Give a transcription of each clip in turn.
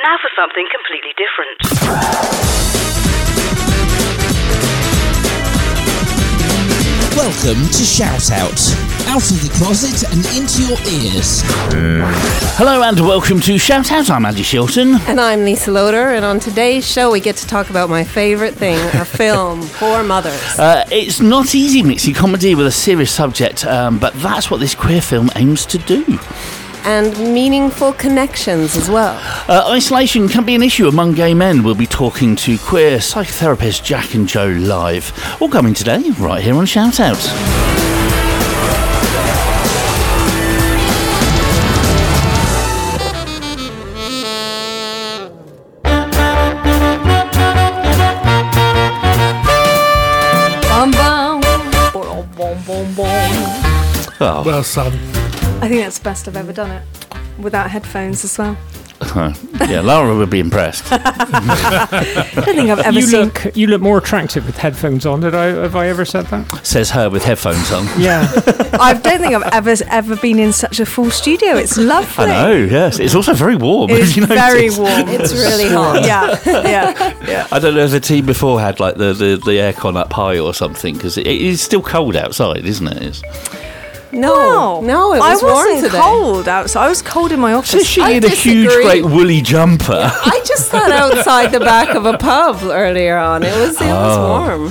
Now for something completely different. Welcome to Shout Out of the closet and into your ears. Hello and welcome to Shout Out. I'm Andy Shilton. And I'm Lisa Loader, and on today's show we get to talk about my favourite thing, a film, Poor Mothers. It's not easy mixing comedy with a serious subject, but that's what this queer film aims to do. And meaningful connections as well. Isolation can be an issue among gay men. We'll be talking to queer psychotherapists Jack and Joe live. All coming today, right here on Shout Out. Oh. Well, son. I think that's the best I've ever done it. Without headphones as well. Yeah, Laura would be impressed. I don't think I've ever seen... You look more attractive with headphones on. Have I ever said that? Says her with headphones on. Yeah. I don't think I've ever been in such a full studio. It's lovely. I know, yes. It's also very warm. It's very warm. It's really hot. Yeah. I don't know if the team before had like the aircon up high or something, because it is still cold outside, isn't it? No, it was I warm wasn't today. cold outside. I was cold in my office. So she in a huge, great woolly jumper. I just sat outside the back of a pub earlier on. It was warm.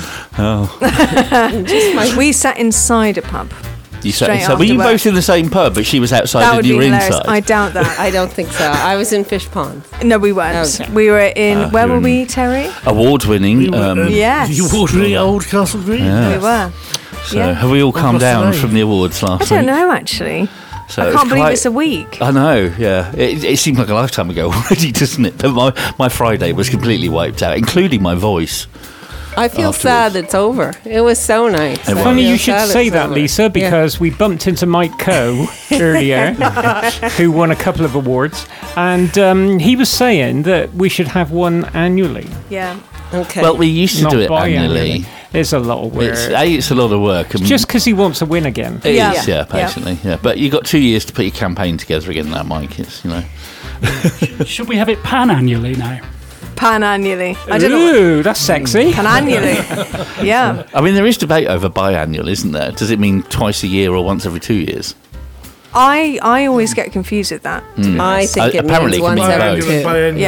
Oh. We sat inside a pub. Were you both in the same pub, but she was outside and you were inside? I doubt that. I don't think so. I was in Fish Pond. No, we weren't. Okay. We were in... where were we, Terry? Award-winning. Yes. The award-winning Old Castle Green. Yes. We were. So have we all calmed down from the awards last week? I don't know, actually. So I can't believe it's a week. I know, yeah. It seemed like a lifetime ago already, doesn't it? But my Friday was completely wiped out, including my voice. I feel sad it's over. It was so nice. Funny you should say that, Lisa, because we bumped into Mike Coe earlier, who won a couple of awards, and he was saying that we should have one annually. Yeah. Okay. Well, we used to do it annually. It's a lot of work. It's a lot of work. Just because he wants to win again. It is, basically. Yeah. But you got 2 years to put your campaign together again now, Mike. It's, Should we have it pan-annually now? Pan-annually. I don't know. That's sexy. Pan-annually. Yeah. I mean, there is debate over biannual, isn't there? Does it mean twice a year or once every 2 years? I always get confused with that. I think it means once every 2.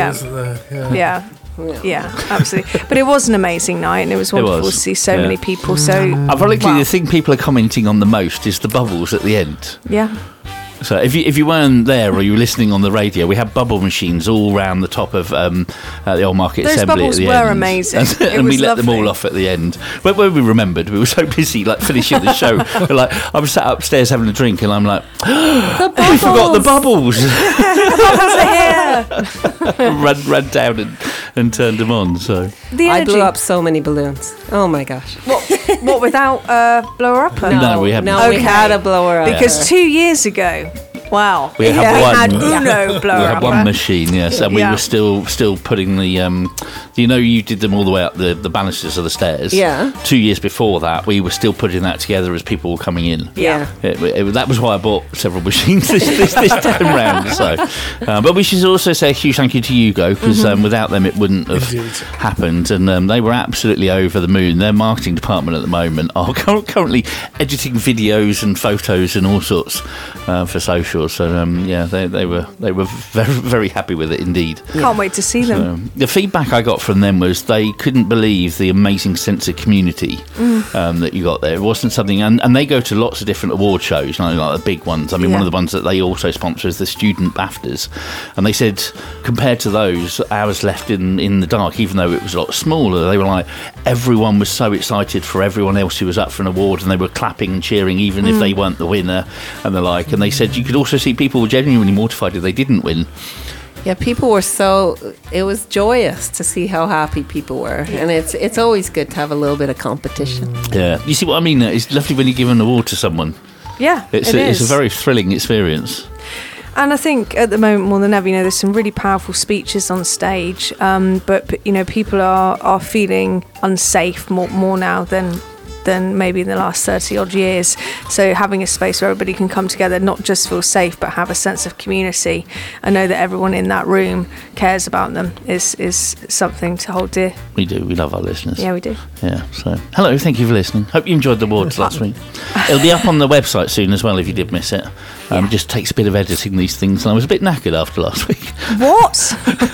Yeah, absolutely. But it was an amazing night, and it was wonderful to see so many people. So, ironically, the thing people are commenting on the most is the bubbles at the end. Yeah. So if you weren't there or you were listening on the radio, we had bubble machines all around the top of the Old Market Assembly at the end. Those bubbles were amazing. And we let them all off at the end. When we remembered, we were so busy finishing the show. I was sat upstairs having a drink, and I'm like, we forgot the bubbles. The bubbles are here. Ran down and turned them on. So I blew up so many balloons. Oh my gosh! What without a blower upper? No, we haven't. No, we had a blower upper because 2 years ago. Wow. We had Uno blower We had one machine, yes, and we were still putting the you did them all the way up the banisters of the stairs. Yeah. 2 years before that, we were still putting that together as people were coming in. Yeah. That was why I bought several machines this time round. So, but we should also say a huge thank you to Yugo, because without them it wouldn't have happened, and they were absolutely over the moon. Their marketing department at the moment are currently editing videos and photos and all sorts for social. So they were very, very happy with it indeed. Can't wait to see them. So, the feedback I got from them was they couldn't believe the amazing sense of community that you got there. It wasn't something, and they go to lots of different award shows, like the big ones. I mean, one of the ones that they also sponsor is the Student BAFTAs, and they said compared to those, ours left in the dark, even though it was a lot smaller. They were like, everyone was so excited for everyone else who was up for an award, and they were clapping and cheering even if they weren't the winner and the like. And they said you could also see people were genuinely mortified if they didn't win. Yeah, people were it was joyous to see how happy people were. And it's always good to have a little bit of competition. Yeah. You see what I mean? It's lovely when you give an award to someone. Yeah, it's a very thrilling experience. And I think at the moment more than ever, there's some really powerful speeches on stage, but people are feeling unsafe more now than than maybe in the last 30 odd years. So having a space where everybody can come together, not just feel safe, but have a sense of community, and know that everyone in that room cares about them is something to hold dear. We do. We love our listeners. Yeah, we do. Yeah. So, hello. Thank you for listening. Hope you enjoyed the awards last week. It'll be up on the website soon as well if you did miss it. It just takes a bit of editing these things, and I was a bit knackered after last week. What?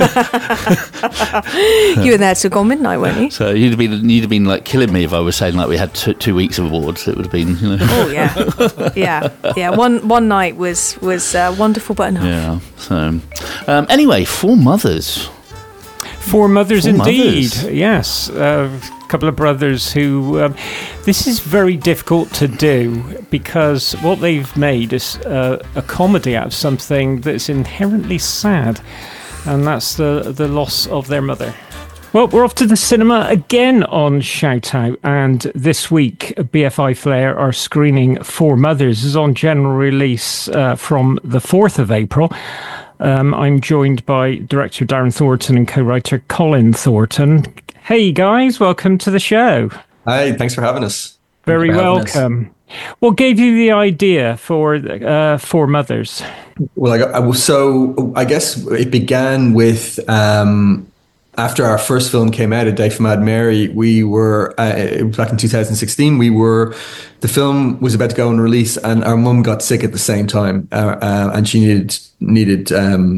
You were there till gone midnight, weren't you? So you'd have been like killing me if I was saying like we had 2 weeks of awards. It would have been, you know. Oh yeah. One night was wonderful, but enough. Yeah. So anyway, Four Mothers. Four Mothers, Four indeed. Mothers. Yes, a couple of brothers who. This is very difficult to do because what they've made is a comedy out of something that's inherently sad, and that's the loss of their mother. Well, we're off to the cinema again on Shout Out, and this week BFI Flair are screening Four Mothers. It's on general release from the 4th of April. I'm joined by director Darren Thornton and co-writer Colin Thornton. Hey guys, welcome to the show. Hi, thanks for having us. Very welcome. What gave you the idea for Four Mothers? Well, I guess it began with after our first film came out, A Day for Mad Mary. We were it was back in 2016. The film was about to go on release, and our mum got sick at the same time, and she needed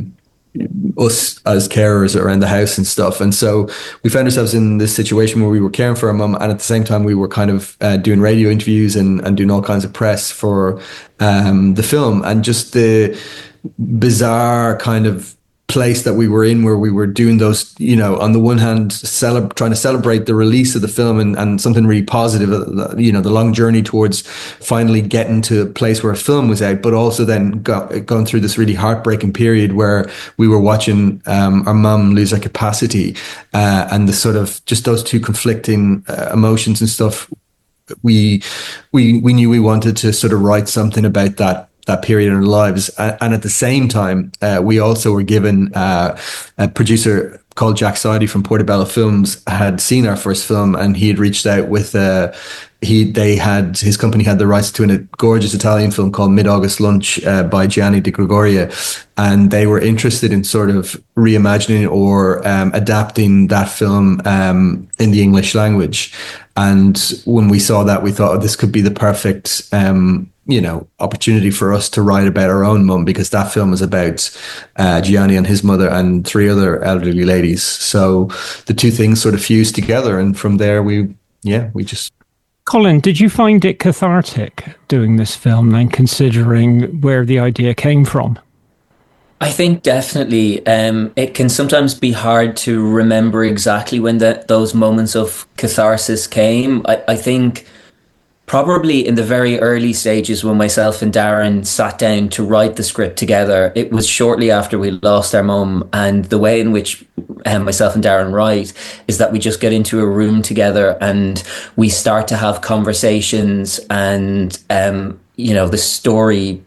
us as carers around the house and stuff. And so we found ourselves in this situation where we were caring for our mum, and at the same time we were kind of doing radio interviews and doing all kinds of press for the film, and just the bizarre kind of place that we were in, where we were doing those, you know, on the one hand trying to celebrate the release of the film and something really positive, you know, the long journey towards finally getting to a place where a film was out, but also then going through this really heartbreaking period where we were watching our mum lose her capacity, and the sort of just those two conflicting emotions and stuff. We knew we wanted to sort of write something about that period in our lives. And at the same time, we also were given a producer called Jack Sidey from Portobello Films had seen our first film, and he had reached out with his company had the rights to a gorgeous Italian film called Mid-August Lunch by Gianni Di Gregorio, and they were interested in sort of reimagining or adapting that film in the English language. And when we saw that, we thought, this could be the perfect opportunity for us to write about our own mum, because that film is about Gianni and his mother and 3 other elderly ladies. So the two things sort of fused together, and from there we just. Colin, did you find it cathartic doing this film, then, considering where the idea came from? I think definitely. It can sometimes be hard to remember exactly when those moments of catharsis came. I think probably in the very early stages when myself and Darren sat down to write the script together, it was shortly after we lost our mum. And the way in which myself and Darren write is that we just get into a room together and we start to have conversations, and, the story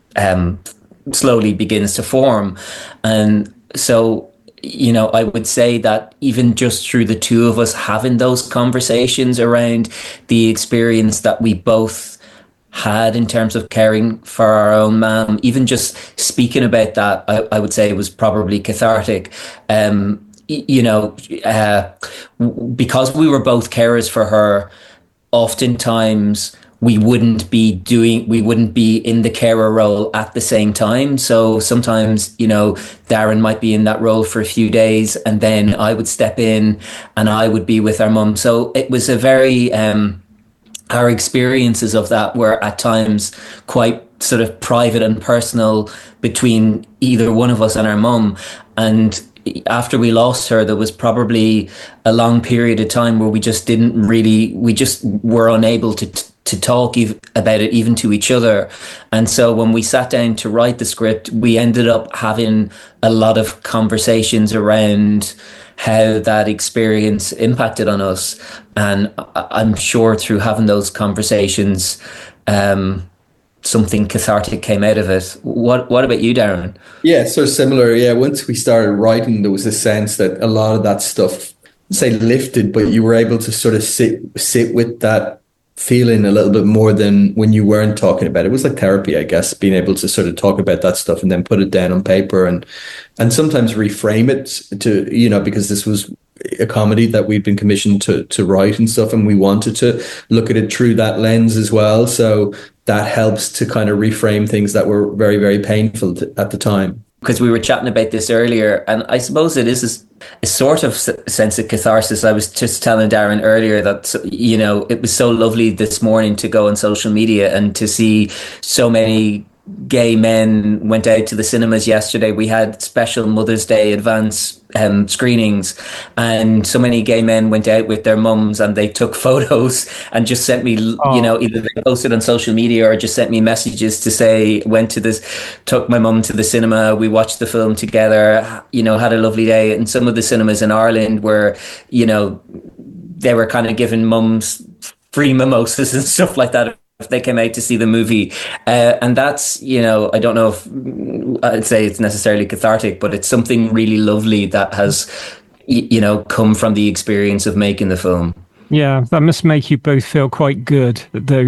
slowly begins to form. And so, I would say that even just through the two of us having those conversations around the experience that we both had in terms of caring for our own mum, even just speaking about that, I would say it was probably cathartic. Because we were both carers for her, oftentimes we wouldn't be in the carer role at the same time. So sometimes, Darren might be in that role for a few days, and then I would step in and I would be with our mum. So it was a very, our experiences of that were at times quite sort of private and personal between either one of us and our mum. And after we lost her, there was probably a long period of time where we just were unable to talk about it even to each other. And so when we sat down to write the script, we ended up having a lot of conversations around how that experience impacted on us. And I'm sure through having those conversations, something cathartic came out of it. What about you, Darren? Yeah, so similar. Yeah, once we started writing, there was a sense that a lot of that stuff, say lifted, but you were able to sort of sit with that feeling a little bit more than when you weren't talking about it. It was like therapy, I guess, being able to sort of talk about that stuff and then put it down on paper and sometimes reframe it to, you know, because this was a comedy that we'd been commissioned to write and stuff, and we wanted to look at it through that lens as well. So that helps to kind of reframe things that were very, very painful at the time. Because we were chatting about this earlier, and I suppose it is a sort of sense of catharsis. I was just telling Darren earlier that, you know, it was so lovely this morning to go on social media and to see so many gay men went out to the cinemas yesterday. We had special Mother's Day advance screenings, and so many gay men went out with their mums and they took photos and just sent me, you know, either they posted on social media or just sent me messages to say, took my mum to the cinema, we watched the film together, you know, had a lovely day. And some of the cinemas in Ireland were, you know, they were kind of giving mums free mimosas and stuff like that if they came out to see the movie. And that's, you know, I don't know if I'd say it's necessarily cathartic, but it's something really lovely that has, you know, come from the experience of making the film. Yeah, that must make you both feel quite good,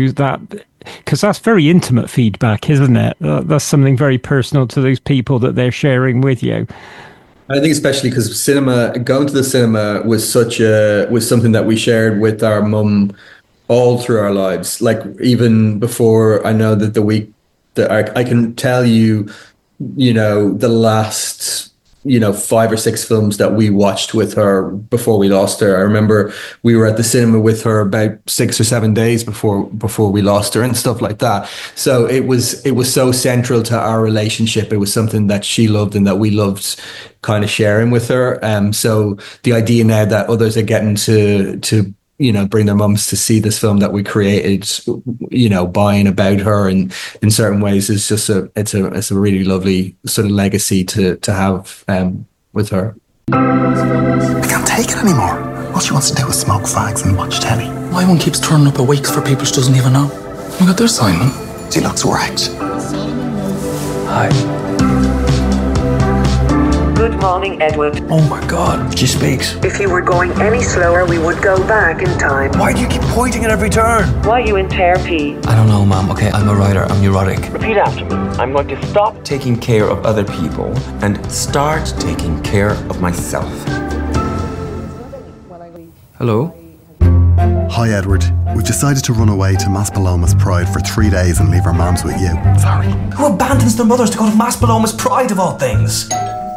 because that's very intimate feedback, isn't it? That's something very personal to those people that they're sharing with you. I think especially because going to the cinema was something that we shared with our mum all through our lives. Like, even before, I know that the week that I can tell you, you know, the last, you know, 5 or 6 films that we watched with her before we lost her. I remember we were at the cinema with her about 6 or 7 days before we lost her and stuff like that. So it was so central to our relationship. It was something that she loved and that we loved kind of sharing with her. So the idea now that others are getting to you know, bring their mums to see this film that we created, you know, buying about her and in certain ways is just it's a really lovely sort of legacy to have with her. I can't take it anymore. All she wants to do is smoke fags and watch telly. My one keeps turning up at wakes for people she doesn't even know. Look at there's Simon. She looks wrecked. Hi. Good morning, Edward. Oh my God, she speaks. If you were going any slower, we would go back in time. Why do you keep pointing at every turn? Why are you in therapy? I don't know, Mom. Okay, I'm a writer. I'm neurotic. Repeat after me. I'm going to stop taking care of other people and start taking care of myself. Hello? Hi, Edward. We've decided to run away to Maspalomas Pride for 3 days and leave our moms with you. Sorry. Who abandons their mothers to go to Maspalomas Pride of all things?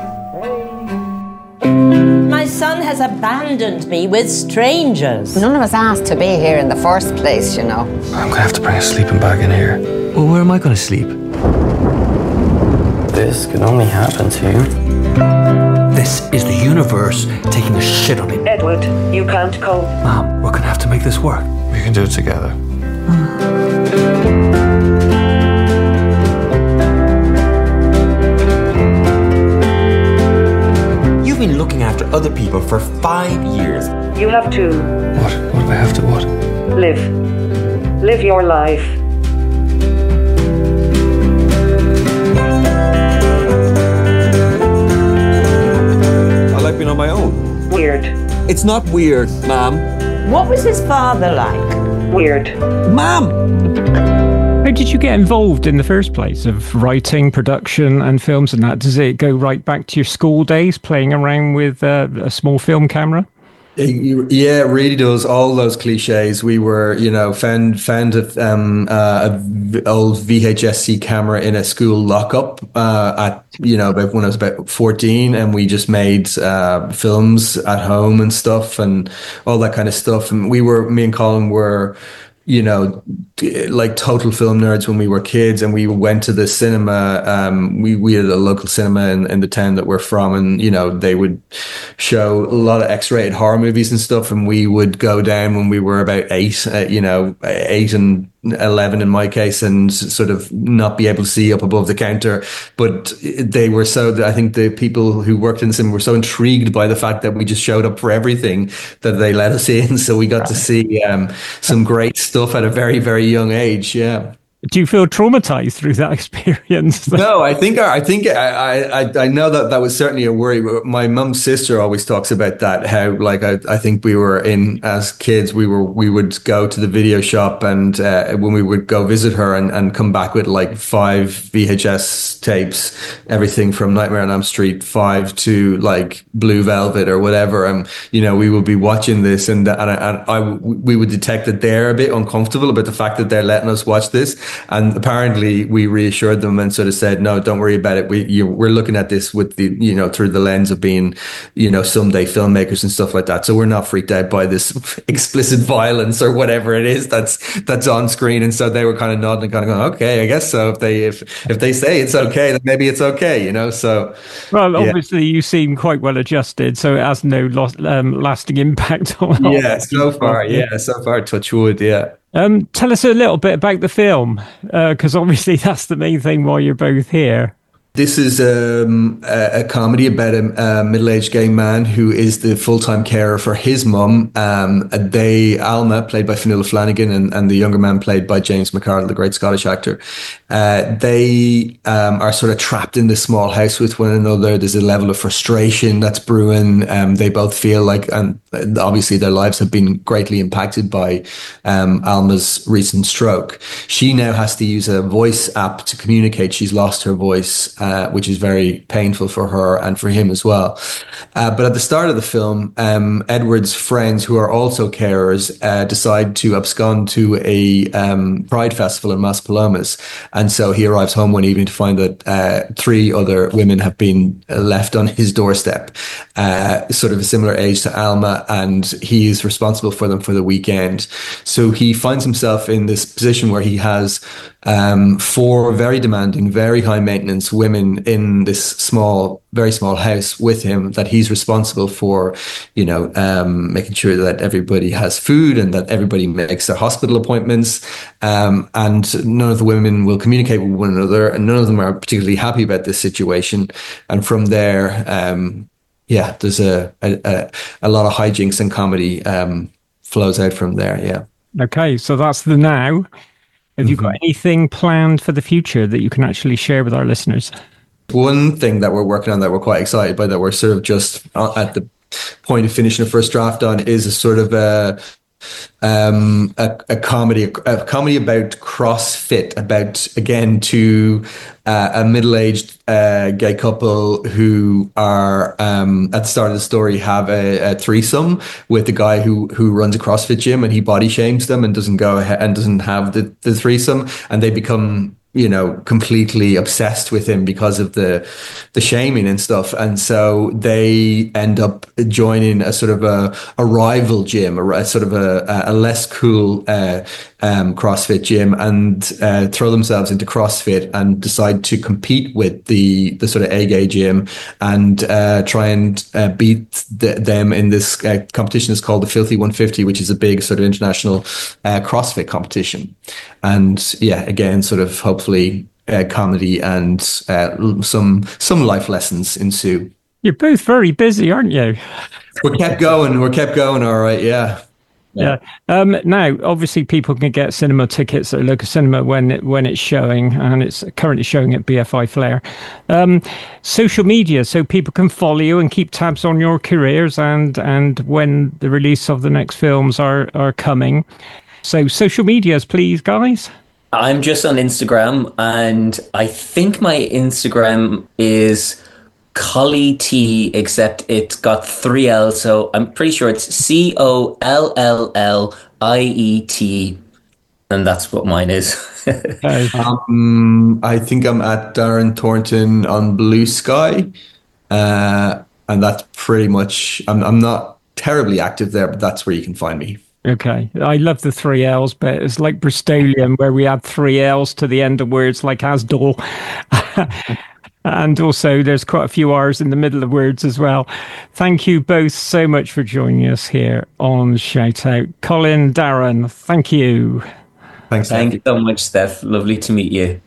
My son has abandoned me with strangers. None of us asked to be here in the first place, you know. I'm going to have to bring a sleeping bag in here. Well, where am I going to sleep? This can only happen to you. This is the universe taking a shit on me. Edward, you can't cope. Mom, we're going to have to make this work. We can do it together. You've been looking after other people for 5 years. You have to... What? What do I have to what? Live. Live your life. I like being on my own. Weird. It's not weird, Mom. What was his father like? Weird. Mom! How did you get involved in the first place of writing, production and films and that? Does it go right back to your school days, playing around with a small film camera? Yeah, it really does. All those cliches. We were, you know, found a old VHS-C camera in a school lockup at, you know, about when I was about 14, and we just made films at home and stuff and all that kind of stuff. And me and Colin were, you know, like total film nerds when we were kids, and we went to the cinema. We had a local cinema in the town that we're from, and, you know, they would show a lot of X-rated horror movies and stuff, and we would go down when we were about 8, 8 and 11 in my case, and sort of not be able to see up above the counter. But they were I think the people who worked in the cinema were so intrigued by the fact that we just showed up for everything that they let us in. So we got to see some great stuff at a very, very young age. Yeah. Do you feel traumatized through that experience? No, I know that was certainly a worry. My mum's sister always talks about that. How like I think we were as kids we would go to the video shop, and when we would go visit her and come back with like 5 VHS tapes, everything from Nightmare on Elm Street 5 to like Blue Velvet or whatever, and we would be watching this, and we would detect that they're a bit uncomfortable about the fact that they're letting us watch this. And apparently we reassured them and sort of said, no, don't worry about it. We're looking at this with the, through the lens of being, someday filmmakers and stuff like that. So we're not freaked out by this explicit violence or whatever it is that's on screen. And so they were kind of nodding and kind of going, okay, I guess so. If they say it's okay, then maybe it's okay, so. Well, obviously you seem quite well adjusted, so it has no lasting impact on. Yeah, so far, touch wood, yeah. Tell us a little bit about the film, because obviously that's the main thing why you're both here. This is a comedy about a middle-aged gay man who is the full-time carer for his mum. Alma, played by Fionnuala Flanagan, and the younger man played by James McArdle, the great Scottish actor. They are sort of trapped in this small house with one another. There's a level of frustration that's brewing. They both feel like, and obviously their lives have been greatly impacted by Alma's recent stroke. She now has to use a voice app to communicate. She's lost her voice, which is very painful for her and for him as well. But at the start of the film, Edward's friends, who are also carers, decide to abscond to a Pride festival in Maspalomas. And so he arrives home one evening to find that 3 other women have been left on his doorstep, sort of a similar age to Alma, and he is responsible for them for the weekend. So he finds himself in this position where he has 4 very demanding, very high maintenance women in this very small house with him that he's responsible for, making sure that everybody has food and that everybody makes their hospital appointments. And none of the women will communicate with one another, and none of them are particularly happy about this situation. And from there, there's a lot of hijinks and comedy flows out from there. Yeah. Okay, so that's the now. Have you got anything planned for the future that you can actually share with our listeners? One thing that we're working on that we're quite excited by, that we're sort of just at the point of finishing a first draft on, is a sort of a comedy about CrossFit, about, again, a middle-aged gay couple who are at the start of the story have a threesome with the guy who runs a CrossFit gym, and he body shames them and doesn't go ahead and doesn't have the threesome, and they become completely obsessed with him because of the shaming and stuff. And so they end up joining a sort of a rival gym, a sort of a less cool CrossFit gym, and throw themselves into CrossFit and decide to compete with the sort of gay gym and try and beat them in this competition. It's called the Filthy 150, which is a big sort of international CrossFit competition. And yeah, again, sort of hopefully comedy and some life lessons ensue. You're both very busy, aren't you? We're kept going. All right. Yeah. Yeah. Now, obviously, people can get cinema tickets at a local cinema when it's showing, and it's currently showing at BFI Flare. Social media, so people can follow you and keep tabs on your careers and when the release of the next films are coming. So social medias, please, guys. I'm just on Instagram, and I think my Instagram is Collie T, except it's got 3 L's, so I'm pretty sure it's COLLLIET, and that's what mine is. I think I'm at Darren Thornton on Blue Sky, and that's pretty much. I'm not terribly active there, but that's where you can find me. Okay. I love the 3 L's, but it's like Bristolian, where we add 3 L's to the end of words like Asdol. And also there's quite a few R's in the middle of words as well. Thank you both so much for joining us here on Shout Out. Colin, Darren, thank you. Thanks. Thank you so much, Steph. Lovely to meet you.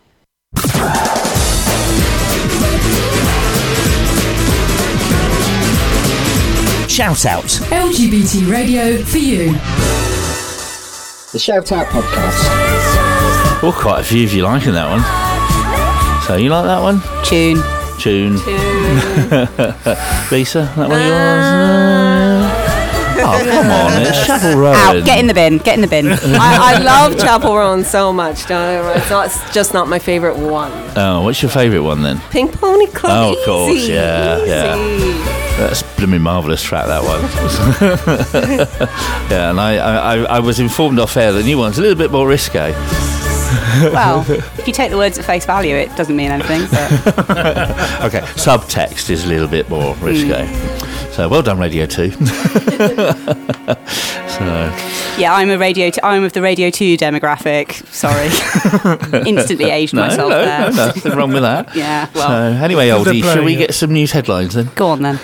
Shout Out. LGBT radio for you. The Shout Out podcast. Well, quite a few of you liking that one. So you like that one? Tune. Lisa, that one yours? Oh, come on, it's Chapel Roan. Out, get in the bin. I love Chapel Roan so much. It's just not my favourite one. Oh, what's your favourite one then? Pink Pony Club. Oh, of course, Easy. yeah. That's a blooming marvellous track, that one. Yeah, and I was informed off air that the new one's a little bit more risque. Well, if you take the words at face value, it doesn't mean anything. But. Okay, subtext is a little bit more risque. So well done, Radio 2. Yeah, I'm of the Radio 2 demographic. Sorry, instantly aged myself there. No, nothing wrong with that. Yeah. Well. So anyway, oldie, shall we get some news headlines then? Go on then.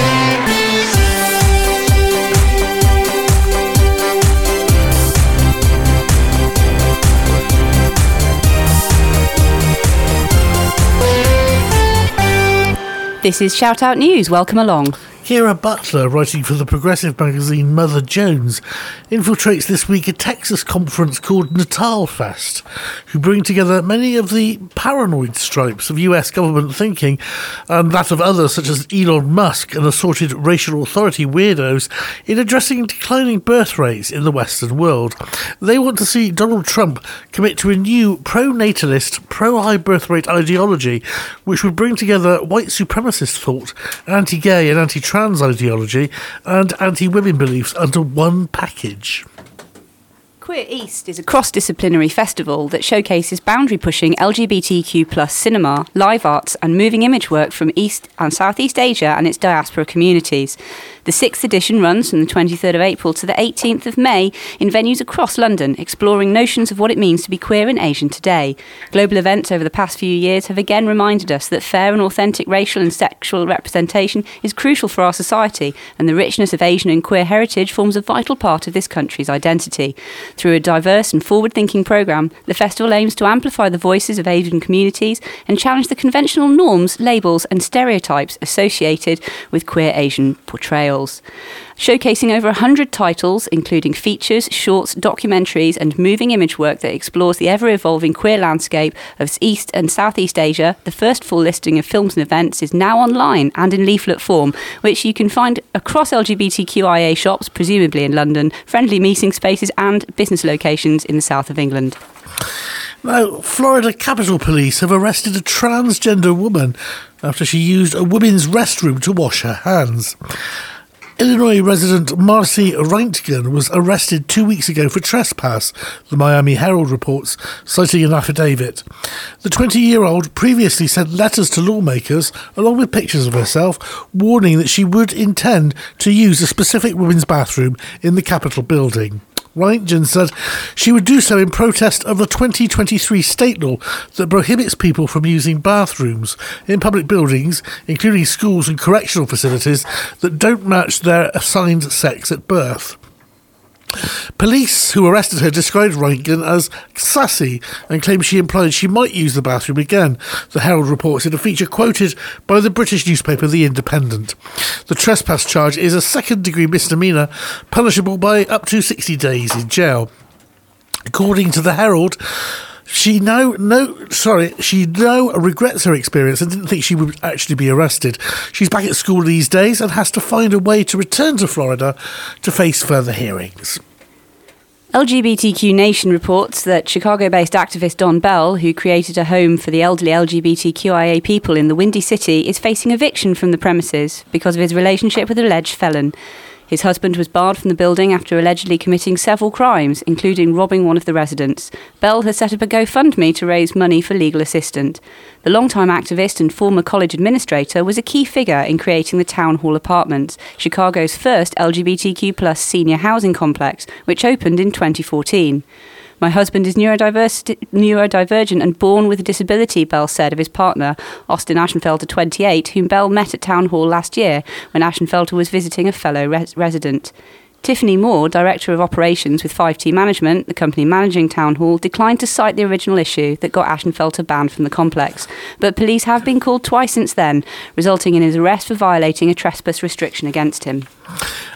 This is Shout Out News. Welcome along. Kira Butler, writing for the progressive magazine Mother Jones, infiltrates this week a Texas conference called Natal Fest, who bring together many of the paranoid stripes of US government thinking and that of others such as Elon Musk and assorted racial authority weirdos in addressing declining birth rates in the Western world. They want to see Donald Trump commit to a new pro-natalist, pro-high birth rate ideology which would bring together white supremacist thought, anti-gay and anti-trans ideology and anti-women beliefs under one package. Queer East is a cross-disciplinary festival that showcases boundary-pushing LGBTQ+ cinema, live arts and moving image work from East and Southeast Asia and its diaspora communities. The 6th edition runs from the 23rd of April to the 18th of May in venues across London, exploring notions of what it means to be queer and Asian today. Global events over the past few years have again reminded us that fair and authentic racial and sexual representation is crucial for our society, and the richness of Asian and queer heritage forms a vital part of this country's identity. Through a diverse and forward-thinking programme, the festival aims to amplify the voices of Asian communities and challenge the conventional norms, labels and stereotypes associated with queer Asian portrayals. Showcasing over 100 titles, including features, shorts, documentaries and moving image work that explores the ever-evolving queer landscape of East and Southeast Asia, the first full listing of films and events is now online and in leaflet form, which you can find across LGBTQIA shops, presumably in London, friendly meeting spaces and business locations in the south of England. Now, Florida Capitol Police have arrested a transgender woman after she used a women's restroom to wash her hands. Illinois resident Marcy Reintgen was arrested 2 weeks ago for trespass, the Miami Herald reports, citing an affidavit. The 20-year-old previously sent letters to lawmakers, along with pictures of herself, warning that she would intend to use a specific women's bathroom in the Capitol building. Reintgen said she would do so in protest of the 2023 state law that prohibits people from using bathrooms in public buildings, including schools and correctional facilities, that don't match their assigned sex at birth. Police who arrested her described Reintgen as sassy and claimed she implied she might use the bathroom again, the Herald reports in a feature quoted by the British newspaper The Independent. The trespass charge is a second-degree misdemeanour, punishable by up to 60 days in jail. According to the Herald, she now regrets her experience and didn't think she would actually be arrested. She's back at school these days and has to find a way to return to Florida to face further hearings. LGBTQ Nation reports that Chicago-based activist Don Bell, who created a home for the elderly LGBTQIA people in the Windy City, is facing eviction from the premises because of his relationship with an alleged felon. His husband was barred from the building after allegedly committing several crimes, including robbing one of the residents. Bell has set up a GoFundMe to raise money for legal assistance. The longtime activist and former college administrator was a key figure in creating the Town Hall Apartments, Chicago's first LGBTQ+ senior housing complex, which opened in 2014. My husband is neurodivergent and born with a disability, Bell said of his partner, Austin Ashenfelter, 28, whom Bell met at Town Hall last year when Ashenfelter was visiting a fellow resident. Tiffany Moore, Director of Operations with 5T Management, the company managing Town Hall, declined to cite the original issue that got Ashenfelter banned from the complex. But police have been called twice since then, resulting in his arrest for violating a trespass restriction against him.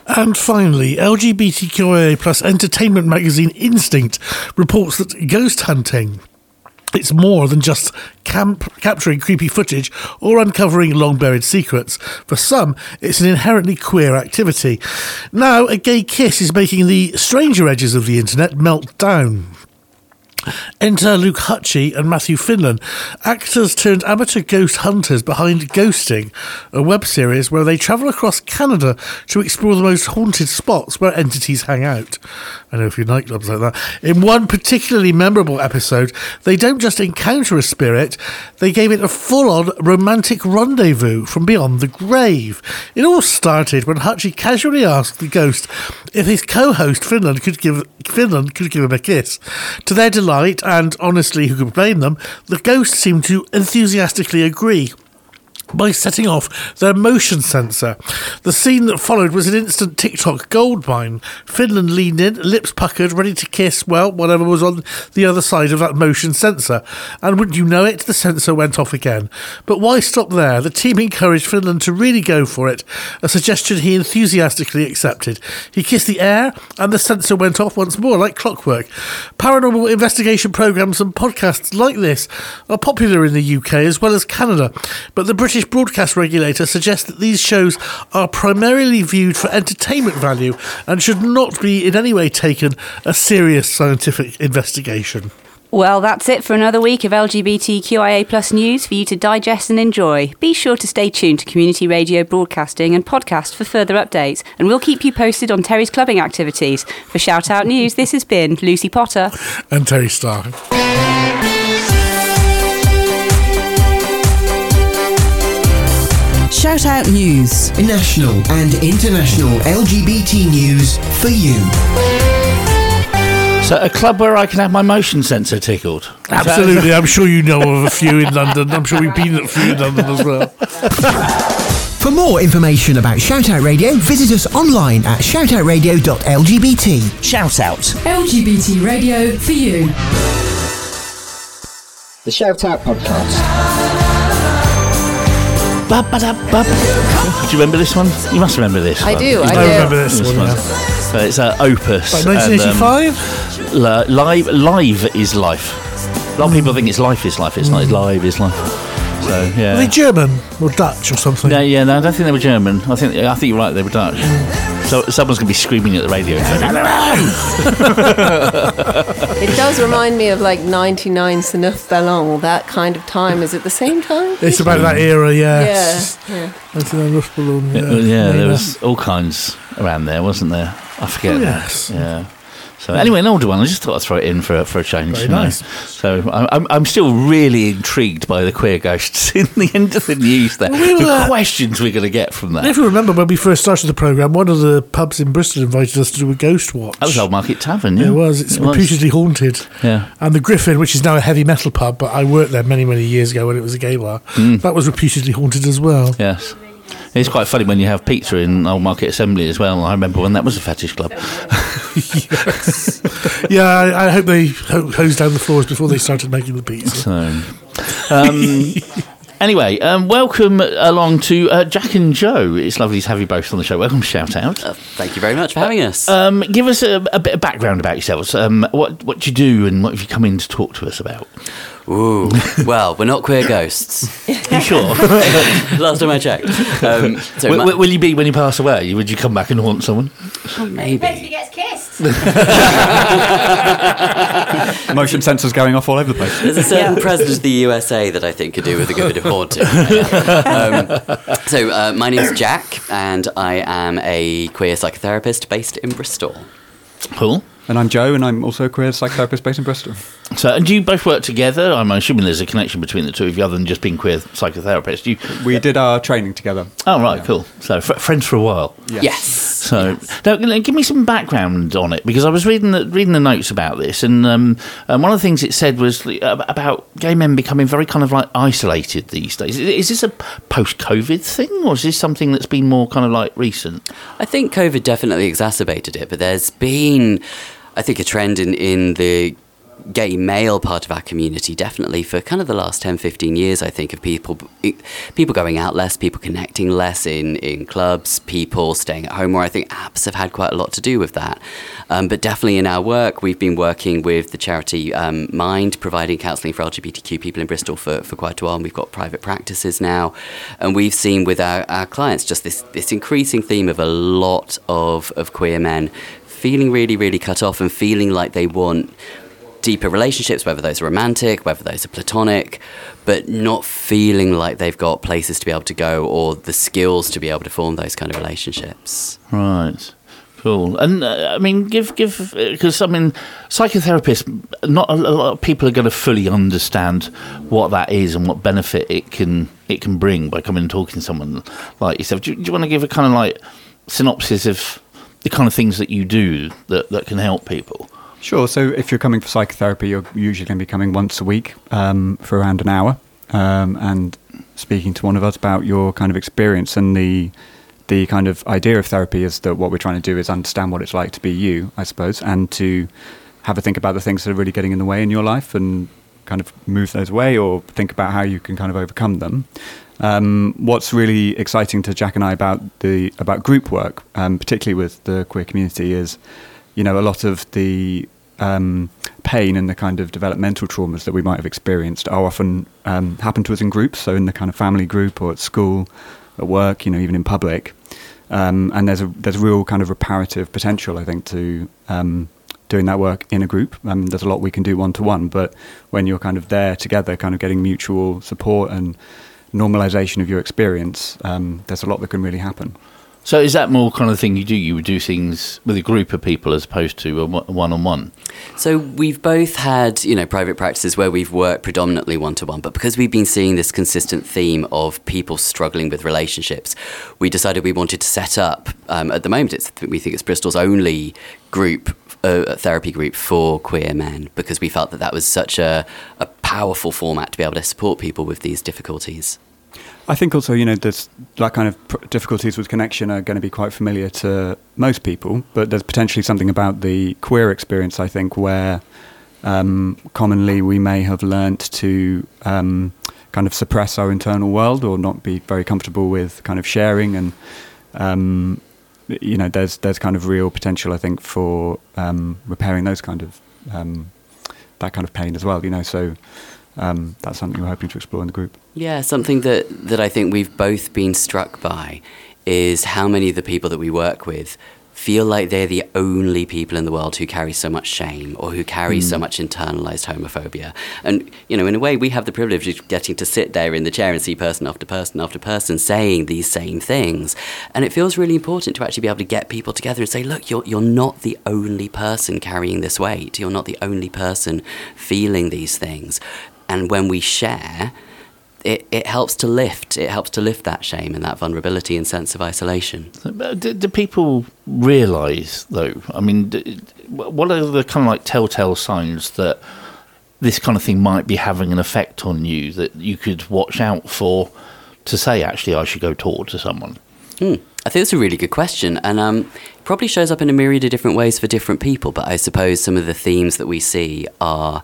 And finally, LGBTQIA plus entertainment magazine Instinct reports that ghost hunting, it's more than just capturing creepy footage or uncovering long-buried secrets. For some, it's an inherently queer activity. Now, a gay kiss is making the stranger edges of the internet melt down. Enter Luke Hutchie and Matthew Finlan, actors turned amateur ghost hunters behind Ghosting, a web series where they travel across Canada to explore the most haunted spots where entities hang out. I know a few nightclubs like that. In one particularly memorable episode, they don't just encounter a spirit, they gave it a full-on romantic rendezvous from beyond the grave. It all started when Hutchie casually asked the ghost if his co-host Finlan could give him a kiss. To their delight, and honestly, who could blame them, the ghost seemed to enthusiastically agree by setting off their motion sensor. The scene that followed was an instant TikTok goldmine. Finland leaned in, lips puckered, ready to kiss, well, whatever was on the other side of that motion sensor. And wouldn't you know it, the sensor went off again. But why stop there? The team encouraged Finland to really go for it, a suggestion he enthusiastically accepted. He kissed the air, and the sensor went off once more, like clockwork. Paranormal investigation programmes and podcasts like this are popular in the UK as well as Canada, but the British broadcast regulator suggests that these shows are primarily viewed for entertainment value and should not be in any way taken a serious scientific investigation. Well, that's it for another week of LGBTQIA plus news for you to digest and enjoy. Be sure to stay tuned to Community Radio Broadcasting and podcast for further updates, and we'll keep you posted on Terry's clubbing activities. For Shout Out News, this has been Lucy Potter and Terry Starr. Shout Out News. National and international LGBT news for you. So a club where I can have my motion sensor tickled. Absolutely. I'm sure you know of a few in London. I'm sure we've been at a few in London as well. For more information about Shout Out Radio, visit us online at shoutoutradio.lgbt. Shout Out. LGBT radio for you. The Shout Out Podcast. Do you remember this one? You must remember this one. I do. I remember this one. Yeah. So it's Opus. Like 1985? Live is Life. A lot of people think it's Life is Life. It's not. It's Live is Life. So yeah. Are they German or Dutch or something? No, I don't think they were German. I think you're right. They were Dutch. So someone's going to be screaming at the radio. It does remind me of like 99 Snuff Ballon, that kind of time. Is it the same time? It's about that era, yes. Yeah. 99 Snuff Ballon, There was all kinds around there, wasn't there? I forget. Yes. Yeah. So anyway, an older one. I just thought I'd throw it in for a change. Very nice. So I'm still really intrigued by the queer ghosts in the end of the news. There, the questions we're going to get from that. If you remember when we first started the programme, one of the pubs in Bristol invited us to do a ghost watch. That was Old Market Tavern. Yeah, it was. It's reputedly haunted. Yeah. And the Griffin, which is now a heavy metal pub, but I worked there many, many years ago when it was a gay bar. That was reputedly haunted as well. Yes. It's quite funny when you have pizza in Old Market Assembly as well. I remember when that was a fetish club. Yes. Yeah, I hope they hosed down the floors before they started making the pizza. So, anyway, welcome along to Jack and Joe. It's lovely to have you both on the show. Welcome to Shout Out. Thank you very much for having us. Give us a bit of background about yourselves. What do you do and what have you come in to talk to us about? Ooh, well, we're not queer ghosts. You sure? Last time I checked. Will you be when you pass away? Would you come back and haunt someone? Oh, maybe. Depends if he gets kissed. Motion sensors going off all over the place. There's a certain president of the USA that I think could do with a good bit of haunting. My name's Jack, and I am a queer psychotherapist based in Bristol. Cool. And I'm Joe, and I'm also a queer psychotherapist based in Bristol. So, and do you both work together? I'm assuming there's a connection between the two of you, other than just being queer psychotherapists. We did our training together. Oh, right, cool. So, friends for a while. Yes. So, now, give me some background on it, because I was reading the notes about this, and one of the things it said was about gay men becoming very kind of like isolated these days. Is this a post-COVID thing, or is this something that's been more kind of like recent? I think COVID definitely exacerbated it, but there's been, I think, a trend in the gay male part of our community, definitely for kind of the last 10, 15 years, I think, of people going out less, people connecting less in clubs, people staying at home more. I think apps have had quite a lot to do with that. But definitely in our work, we've been working with the charity Mind, providing counselling for LGBTQ people in Bristol for quite a while. And we've got private practices now. And we've seen with our clients just this increasing theme of a lot of queer men feeling really, really cut off and feeling like they want deeper relationships, whether those are romantic, whether those are platonic, but not feeling like they've got places to be able to go or the skills to be able to form those kind of relationships. Right. Cool. And I mean, because I mean, psychotherapists, not a lot of people are going to fully understand what that is and what benefit it can bring by coming and talking to someone like yourself. Do you want to give a kind of like synopsis of the kind of things that you do that can help people? Sure. So if you're coming for psychotherapy, you're usually going to be coming once a week for around an hour and speaking to one of us about your kind of experience. And the kind of idea of therapy is that what we're trying to do is understand what it's like to be you, I suppose, and to have a think about the things that are really getting in the way in your life and kind of move those away or think about how you can kind of overcome them. What's really exciting to Jack and I about group work, particularly with the queer community, is a lot of the pain and the kind of developmental traumas that we might have experienced are often happen to us in groups, so in the kind of family group or at school, at work, even in public. And there's a real kind of reparative potential, I think, to doing that work in a group. There's a lot we can do one-to-one, but when you're kind of there together, kind of getting mutual support and normalization of your experience, there's a lot that can really happen. So is that more kind of thing you do? You would do things with a group of people as opposed to a one-on-one? So we've both had, private practices where we've worked predominantly one-to-one, but because we've been seeing this consistent theme of people struggling with relationships, we decided we wanted to set up, at the moment, we think it's Bristol's only group, therapy group for queer men, because we felt that was such a powerful format to be able to support people with these difficulties. I think also, there's that kind of difficulties with connection are going to be quite familiar to most people, but there's potentially something about the queer experience, I think, where commonly we may have learnt to kind of suppress our internal world or not be very comfortable with kind of sharing. And, there's kind of real potential, I think, for repairing those kind of, that kind of pain as well, so... that's something we're hoping to explore in the group. Yeah, something that I think we've both been struck by is how many of the people that we work with feel like they're the only people in the world who carry so much shame or who carry so much internalized homophobia. And, in a way, we have the privilege of getting to sit there in the chair and see person after person after person saying these same things. And it feels really important to actually be able to get people together and say, look, you're not the only person carrying this weight. You're not the only person feeling these things. And when we share, it helps to lift. It helps to lift that shame and that vulnerability and sense of isolation. Do people realise, though? I mean, what are the kind of like telltale signs that this kind of thing might be having an effect on you that you could watch out for to say, actually, I should go talk to someone? I think it's a really good question, and it probably shows up in a myriad of different ways for different people. But I suppose some of the themes that we see are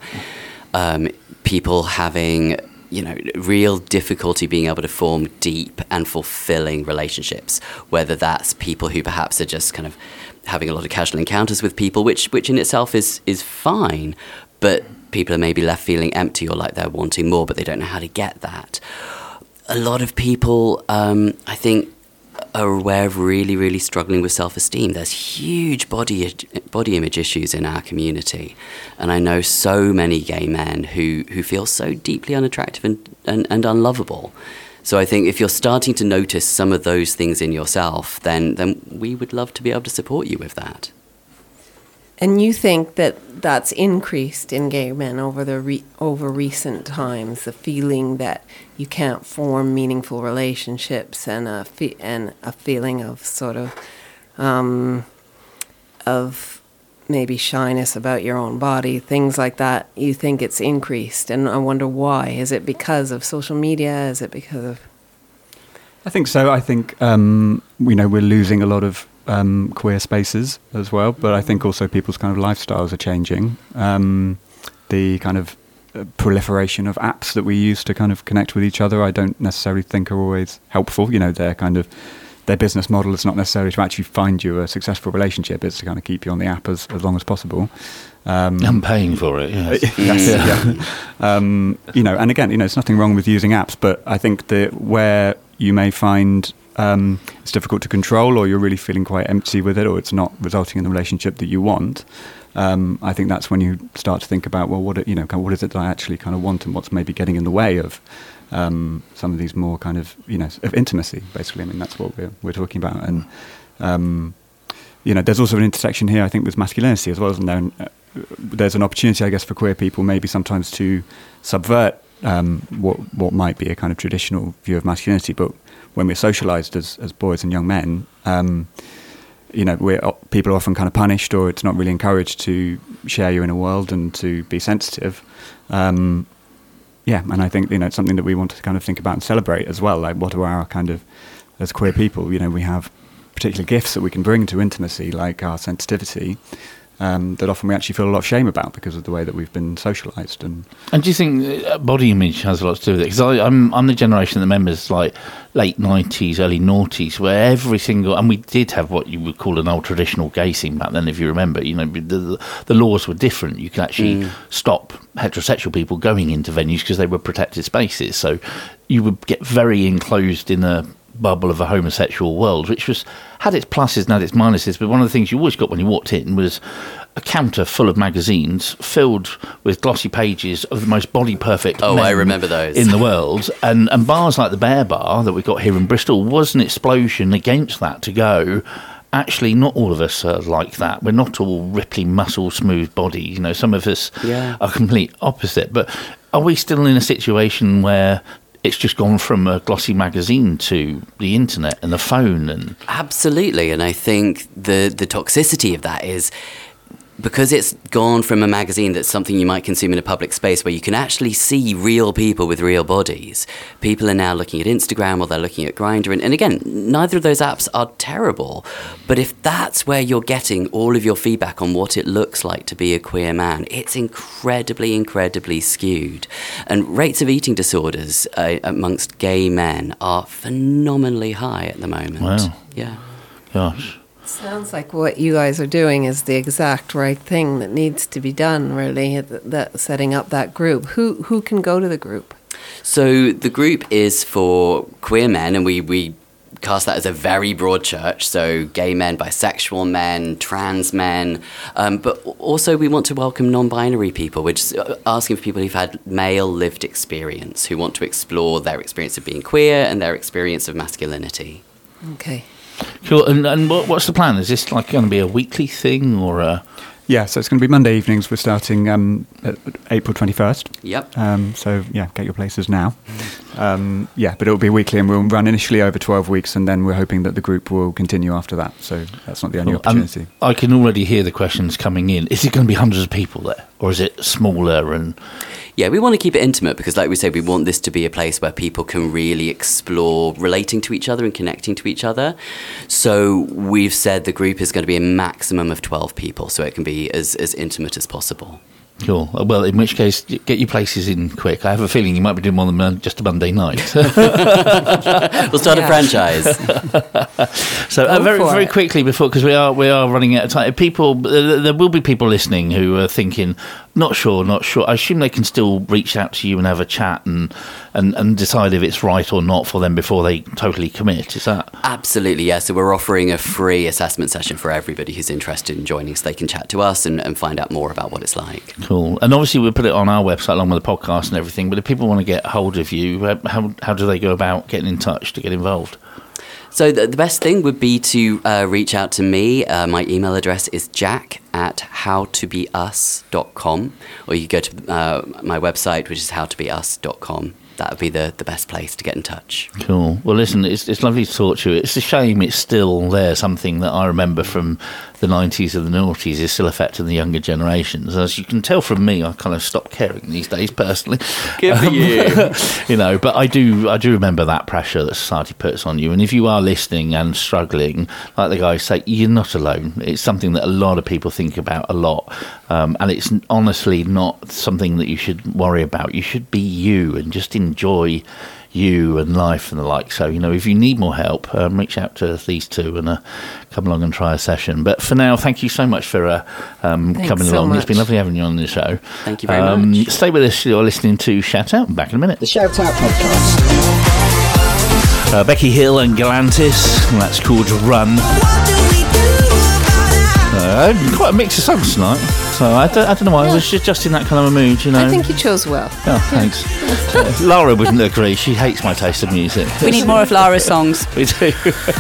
people having, real difficulty being able to form deep and fulfilling relationships, whether that's people who perhaps are just kind of having a lot of casual encounters with people, which in itself is fine, but people are maybe left feeling empty or like they're wanting more, but they don't know how to get that. A lot of people, I think, are aware of really, really struggling with self-esteem. There's huge body image issues in our community. And I know so many gay men who feel so deeply unattractive and unlovable. So I think if you're starting to notice some of those things in yourself, then we would love to be able to support you with that. And you think that that's increased in gay men over recent times, the feeling that you can't form meaningful relationships and a feeling of sort of maybe shyness about your own body, things like that. You think it's increased, and I wonder why. Is it because of social media? Is it because of... I think so. I think we're losing a lot of queer spaces as well, but I think also people's kind of lifestyles are changing. the kind of proliferation of apps that we use to kind of connect with each other, I don't necessarily think are always helpful. You know, their business model is not necessarily to actually find you a successful relationship, it's to kind of keep you on the app as long as possible. I'm paying for it, yes. You know, and again, you know, there's nothing wrong with using apps, but I think that where you may find it's difficult to control, or you're really feeling quite empty with it, or it's not resulting in the relationship that you want, I think that's when you start to think about, well, what is it that I actually kind of want, and what's maybe getting in the way of some of these more kind of, you know, of intimacy, basically. I mean, that's what we're talking about. And, you know, there's also an intersection here, I think, with masculinity as well, isn't there? And, there's an opportunity, I guess, for queer people maybe sometimes to subvert what might be a kind of traditional view of masculinity. But when we're socialised as boys and young men, you know, people are often kind of punished, or it's not really encouraged to share your inner world and to be sensitive. And I think, you know, it's something that we want to kind of think about and celebrate as well. Like, what are our kind of, as queer people, you know, we have particular gifts that we can bring to intimacy, like our sensitivity, that often we actually feel a lot of shame about because of the way that we've been socialised. And do you think body image has a lot to do with it? Because I'm the generation that remembers like late 90s, early noughties, where every single, and we did have what you would call an old traditional gay scene back then, if you remember. You know, the laws were different. You could actually stop heterosexual people going into venues because they were protected spaces. So you would get very enclosed in a bubble of a homosexual world, which had its pluses and had its minuses, but one of the things you always got when you walked in was a counter full of magazines filled with glossy pages of the most body perfect men I remember those in the world, and bars like the Bear Bar that we got here in Bristol was an explosion against that, to go, actually not all of us are like that. We're not all rippling muscle smooth bodies, you know, some of us are complete opposite. But are we still in a situation where it's just gone from a glossy magazine to the internet and the phone? And absolutely. And I think the toxicity of that is because it's gone from a magazine that's something you might consume in a public space where you can actually see real people with real bodies. People are now looking at Instagram, or they're looking at Grindr. And again, neither of those apps are terrible. But if that's where you're getting all of your feedback on what it looks like to be a queer man, it's incredibly, incredibly skewed. And rates of eating disorders amongst gay men are phenomenally high at the moment. Wow. Yeah. Gosh. Sounds like what you guys are doing is the exact right thing that needs to be done, really, that setting up that group. Who can go to the group? So the group is for queer men, and we cast that as a very broad church, so gay men, bisexual men, trans men, but also we want to welcome non-binary people, which is asking for people who've had male lived experience, who want to explore their experience of being queer and their experience of masculinity. Okay. Cool. And what's the plan? Is this like going to be a weekly thing, or a... Yeah, so it's going to be Monday evenings. We're starting April 21st. Yep. So, yeah, get your places now. But it'll be weekly, and we'll run initially over 12 weeks, and then we're hoping that the group will continue after that. So that's not the only opportunity. I can already hear the questions coming in. Is it going to be hundreds of people there, or is it smaller? And yeah, we want to keep it intimate because, like we say, we want this to be a place where people can really explore relating to each other and connecting to each other. So we've said the group is going to be a maximum of 12 people, so it can be as intimate as possible. Cool. Well, in which case, get your places in quick. I have a feeling you might be doing more than just a Monday night. We'll start a franchise. So very quickly before, because we are running out of time. People, there will be people listening who are thinking, not sure. I assume they can still reach out to you and have a chat and decide if it's right or not for them before they totally commit. Is that? Absolutely, yeah. So we're offering a free assessment session for everybody who's interested in joining, so they can chat to us and find out more about what it's like. Cool. And obviously we'll put it on our website along with the podcast and everything, but if people want to get hold of you, how do they go about getting in touch to get involved? So the best thing would be to reach out to me. My email address is jack@howtobeus.com, or you can go to my website, which is howtobeus.com. that would be the best place to get in touch. Cool. Well, listen, it's lovely to talk to you. It's a shame it's still there. Something that I remember from the 90s and the noughties is still affecting the younger generations. As you can tell from me, I kind of stopped caring these days personally. Good for you. You know, but I do remember that pressure that society puts on you. And if you are listening and struggling, like the guys say, you're not alone. It's something that a lot of people think about a lot. And it's honestly not something that you should worry about. You should be you and just enjoy you and life and the like. So, you know, if you need more help, reach out to these two and come along and try a session. But for now, thank you so much for coming along. It's been lovely having you on the show. Thank you very much. Stay with us. You're listening to Shout Out. Back in a minute. The Shout Out podcast. Becky Hill and Galantis. That's called Run. Quite a mix of songs tonight. So I don't know why. I was just in that kind of a mood, you know. I think you chose well. Oh, thanks. Lara wouldn't agree. She hates my taste of music. We need more of Lara's songs. We do.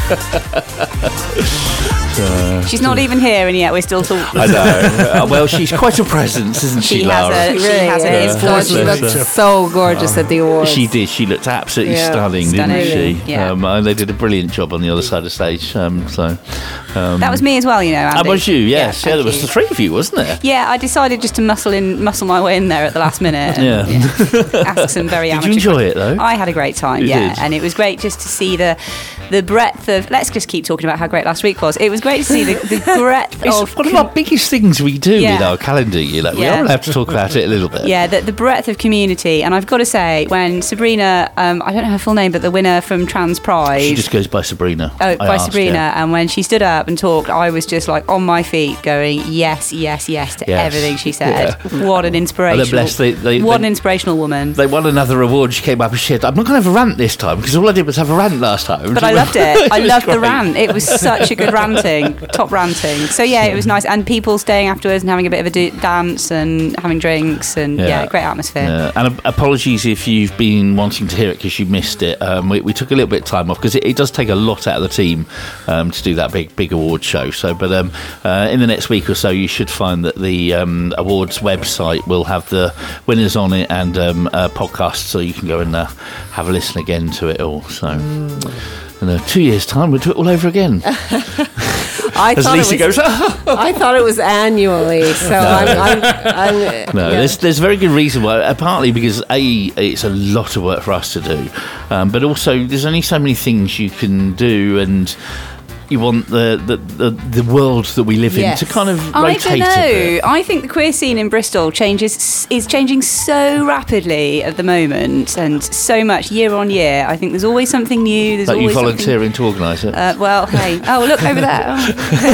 She's not even here, and yet we're still talking. I know. Well, she's quite a presence, isn't she, Lara? She has a She looked so gorgeous at the awards. She did. She looked absolutely stunning, didn't she? Yeah. They did a brilliant job on the other side of the stage. That was me as well, you know, Andy. That was you, yes. Yeah, there was the three of you, wasn't there? Yeah, I decided just to muscle my way in there at the last minute. Ask some very amateur. Did you enjoy it, though? I had a great time, and it was great just to see the breadth of. Let's just keep talking about how great last week was. It was great to see the breadth of. One of our biggest things we do with our calendar, you know. We all have to talk about it a little bit. Yeah, the breadth of community, and I've got to say, when Sabrina, I don't know her full name, but the winner from Trans Pride. She just goes by Sabrina. Oh, by Sabrina, and when she stood up and talked, I was just like on my feet, going yes to everything she said. Yeah. What an inspirational! What an inspirational woman. They won another award. She came up and said, "I'm not going to have a rant this time because all I did was have a rant last time." But I loved it. I loved the rant. It was such a good ranting, top ranting. So yeah, it was nice, and people staying afterwards and having a bit of a dance and having drinks, and great atmosphere. Yeah. And apologies if you've been wanting to hear it because you missed it. We took a little bit of time off because it does take a lot out of the team to do that big award show. So, but in the next week or so, you should find that the awards website will have the winners on it and a podcast, so you can go and have a listen again to it all. So in 2 years' time, we'll do it all over again. I thought it was annually, so no. There's a very good reason why. Partly because it's a lot of work for us to do, but also there's only so many things you can do, and you want the world that we live in to kind of rotate I don't know. a bit. I think the queer scene in Bristol is changing so rapidly at the moment, and so much year on year. I think there's always something new. There's always you volunteering to organise it? Well, hey. Oh, look over there. Oh.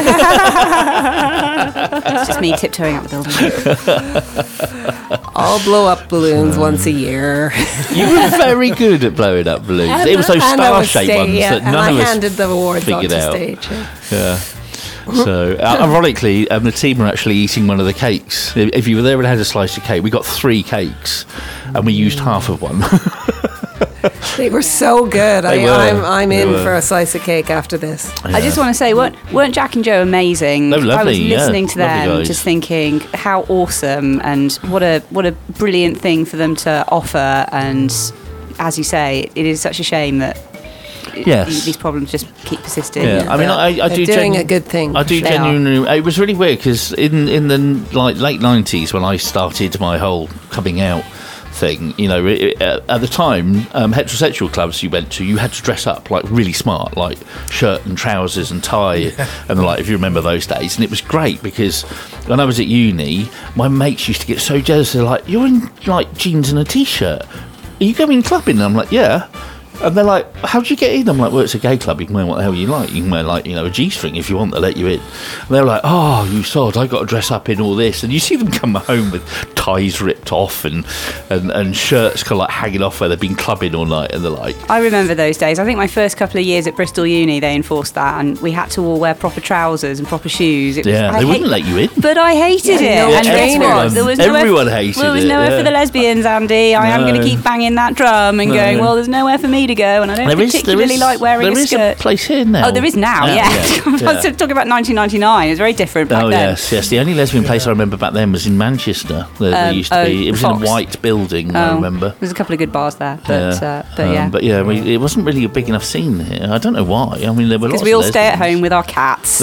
It's just me tiptoeing up the building. I'll blow up balloons once a year. You were very good at blowing up balloons. It was those star-shaped ones that none of us handed the awards figured out. Stage. Yeah. So, ironically, the team are actually eating one of the cakes. If you were there and had a slice of cake, we got 3 cakes, and we used half of one. They were so good. I'm in for a slice of cake after this. Yeah. I just want to say, weren't Jack and Joe amazing? They were lovely. I was listening to them, just thinking how awesome and what a brilliant thing for them to offer. And as you say, it is such a shame that these problems just keep persisting. Yeah, I mean, I do doing a good thing. I do genuinely. It was really weird because in the late 90s when I started my whole coming out thing, you know, at the time, heterosexual clubs you went to, you had to dress up like really smart, like shirt and trousers and tie and like, if you remember those days. And it was great because when I was at uni, my mates used to get so jealous. They're like, "You're in like jeans and a t-shirt. Are you going clubbing?" And I'm like, "Yeah." And they're like, "How do you get in?" I'm like, "Well, it's a gay club. You can wear what the hell you like. You can wear, like, you know, a G-string if you want. They'll let you in." And they're like, "Oh, you sod, I got to dress up in all this." And you see them come home with ties ripped off and shirts kind of like hanging off where they've been clubbing all night, and they're like... I remember those days. I think my first couple of years at Bristol Uni, they enforced that, and we had to all wear proper trousers and proper shoes. They wouldn't let you in. But I hated it. And guess what? Everyone hated it. There was nowhere for the lesbians, Andy. I am going to keep banging that drum and going, well, there's nowhere for me me to go, and I don't particularly like wearing a skirt. There is a place here now. Oh, there is now, yeah. I was talking about 1999. It was very different back then. Yes. The only lesbian place I remember back then was in Manchester. There used to be. It was Fox. in a white building, I remember. There's a couple of good bars there, but yeah. But yeah, it wasn't really a big enough scene here. I don't know why. I mean, there were lots of because we all lesbians. stay at home with our cats.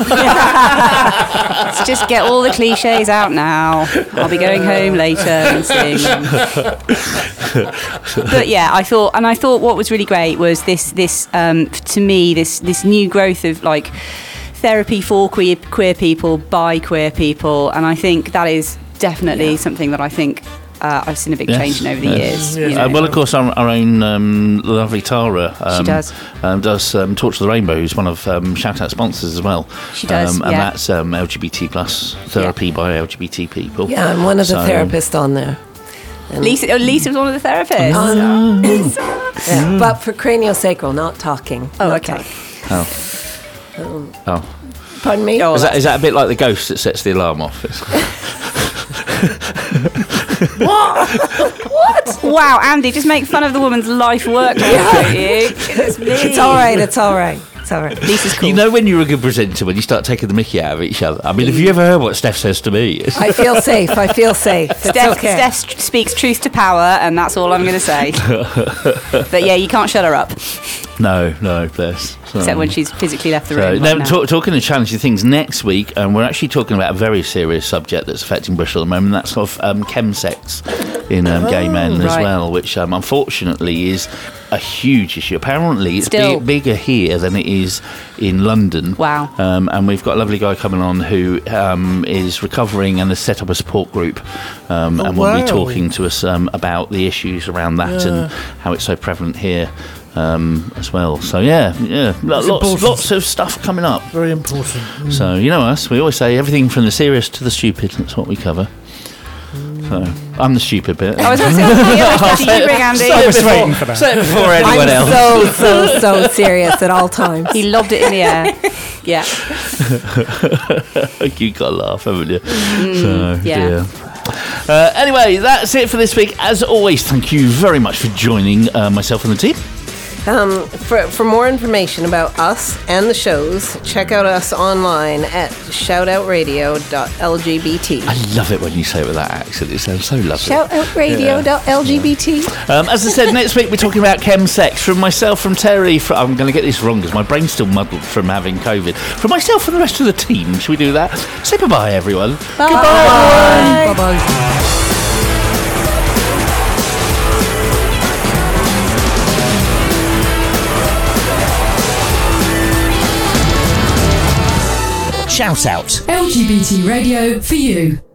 Let's just get all the cliches out now. I'll be going home later and seeing them. But yeah, I thought what was really great was this to me this new growth of like therapy for queer people by queer people, and I think that is definitely something that I think I've seen a big change in over the years. You know. Well, of course, our own lovely Tara. She does Torch of the Rainbow, who's one of Shout Out sponsors as well. She does, and that's LGBT plus therapy by LGBT people. Yeah, I'm one of the therapists on there. Lisa was one of the therapists. Yeah, but for craniosacral, not talking. Oh, not okay. Oh. Pardon me? Is that a bit like the ghost that sets the alarm off? What? Wow, Andy, just make fun of the woman's life work. It's all right. Lisa's cool. You know when you're a good presenter when you start taking the mickey out of each other. I mean, have you ever heard what Steph says to me? I feel safe. Steph speaks truth to power, and that's all I'm going to say. But yeah, you can't shut her up. No, bless. Except when she's physically left the room. Talking of challenging things, next week, and we're actually talking about a very serious subject that's affecting Bristol at the moment. That's sort of chemsex in gay men as well, which unfortunately is a huge issue. Apparently, it's bigger here than it is in London. Wow. And we've got a lovely guy coming on who is recovering and has set up a support group and will be talking to us about the issues around that and how it's so prevalent here. As well, so lots of stuff coming up. Very important. So you know us, we always say everything from the serious to the stupid. That's what we cover. So I'm the stupid bit. I was going to say, you bring Andy. Say it before anyone else. So serious at all times. He lobbed it in the air. Yeah. You got to laugh, haven't you? Yeah. Anyway, that's it for this week. As always, thank you very much for joining myself and the team. For more information about us and the shows, check out us online at shoutoutradio.lgbt. I love it when you say it with that accent. It sounds so lovely. Shoutoutradio.lgbt. As I said, next week we're talking about chemsex. From myself, from Terry, I'm going to get this wrong because my brain's still muddled from having COVID. From myself and the rest of the team, should we do that? Say bye-bye, everyone. Bye. Goodbye, everyone. Bye-bye. Shout Out. LGBT radio for you.